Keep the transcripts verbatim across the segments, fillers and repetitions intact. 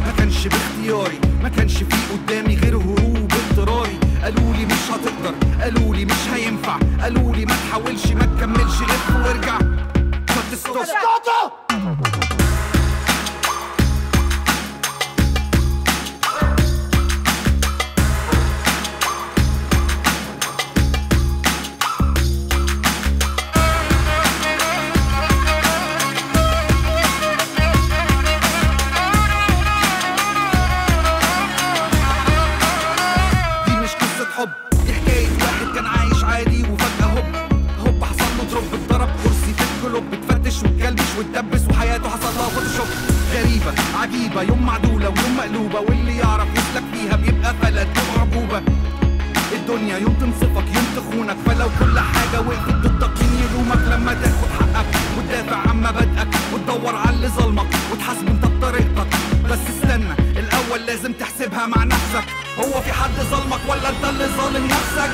ما كانش باختياري، ما كانش في قدامي غير هروب اضطراري. قالولي مش هتقدر، قالولي مش هينفع، قالولي ما تحاولش ما تكملش لف وارجع. ما تستوبش حب، دي حكاية واحد كان عايش عادي وفجأة هوب هوب حصل له دروب، اتضرب كرسي في الكلوب، اتفتش واتكلبش واتدبس وحياته حصل لها فوتوشوب. غريبة عجيبة، يوم معدولة ويوم مقلوبة، واللي يعرف يسلك فيها بيبقى فلت وعجوبة. الدنيا يوم تنصفك يوم تخونك، فلو كل حاجة وقفت ضدك مين يلومك؟ لما تاخد حقك وتدافع عن مبادئك وتدور على اللي ظلمك وتحاسب انت بطريقتك. بس استنى الأول لازم تحسبها مع نفسك، هو في حد ظلمك ولا انت اللي ظالم نفسك؟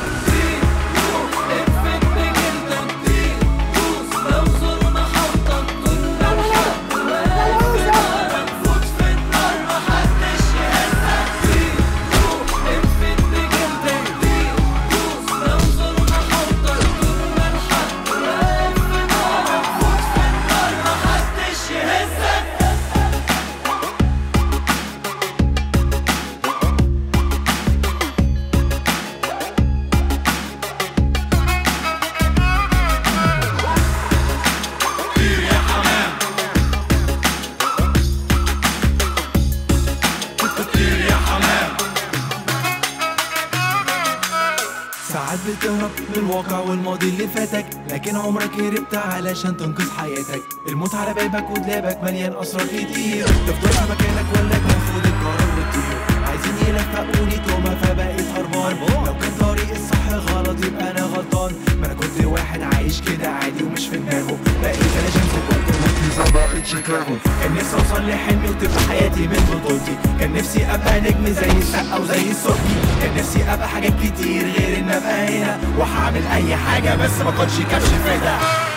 ساعات بتهرب من الواقع والماضي اللي فاتك، لكن عمرك هربت علشان تنقذ حياتك. الموت على بابك ودلابك مليان اسرار كتير، تفضل في مكانك ولا تاخد القرار وتطير؟ عايزين يلفقوني تومه فبقيت هربان، لو كان طريق الصح غلط يبقى انا غلطان. ما انا كنت واحد عايش كده عادي ومش في دماغه، بقيت انا شمس الوقت بقيت شيكاغو. كان نفسي اوصل لحلمي وتبقى حياتي من بطولتي، كان نفسي ابقى نجم زي السقا وزي السقي، كان نفسي ابقى حاجات كتير غير ان ابقى هنا وهعمل اي حاجه بس ما كنتش كبش فدا.